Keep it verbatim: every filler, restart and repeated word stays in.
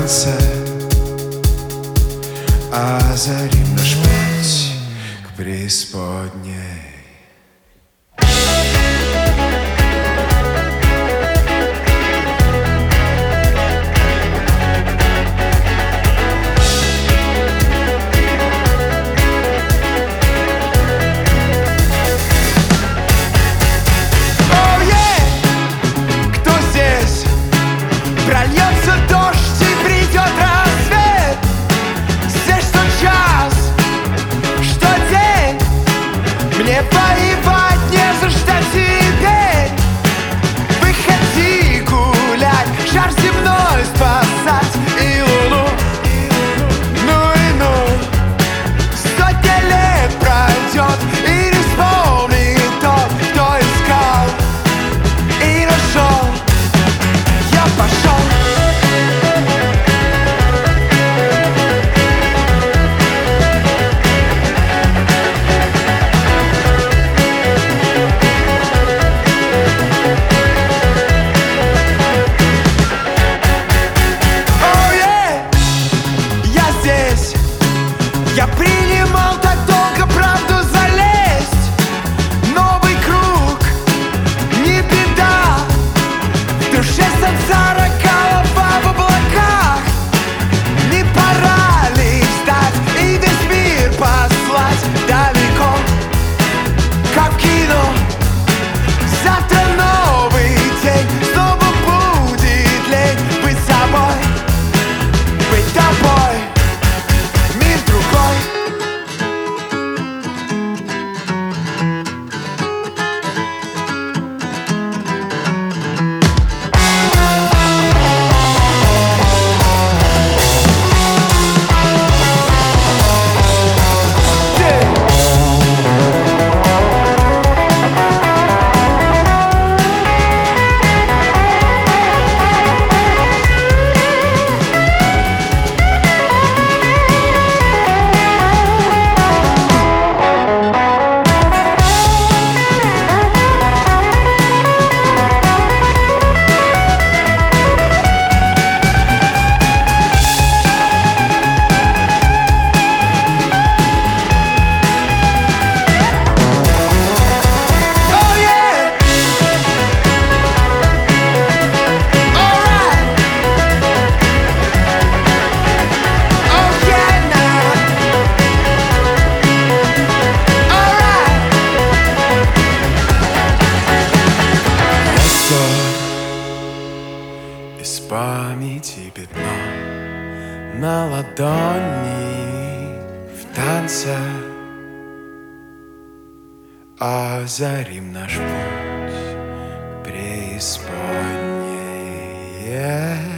танце озарим наш путь к преисподней. Мне воевать не за что теперь. Выходи гулять, шар земной спасать и луну. Ну и ну, сотня лет пройдет и не вспомнит тот, кто искал и нашел. Я пошел. Я принимал так долго правду залезть. Новый круг, не беда. В душе сансара, голова в облаках. Не пора ли встать и весь мир послать далеко, как в кино? Завтра новый день, снова будет лень быть собой, быть тобой. Из памяти пятно на ладони в танце озарим наш путь к преисподней.